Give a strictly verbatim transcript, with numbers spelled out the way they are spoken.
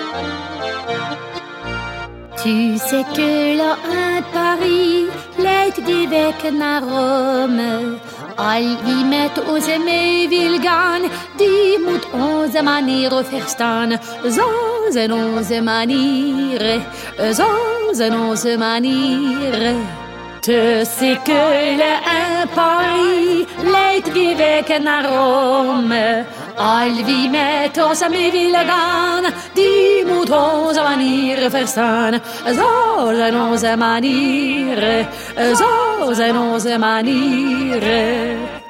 Tu sais que là à Paris, leit die weg naar Rome. Al wie met onze mee wil gaan, die moet onze manieren verstaan. Zo zijn onze manieren, zo zijn onze manieren. Tu sais que là à Paris, leit die weg naar Rome. Al wie met ons mee wil gaan, die moet onze manieren verstaan. Zo zijn onze manieren, zo zijn onze manieren.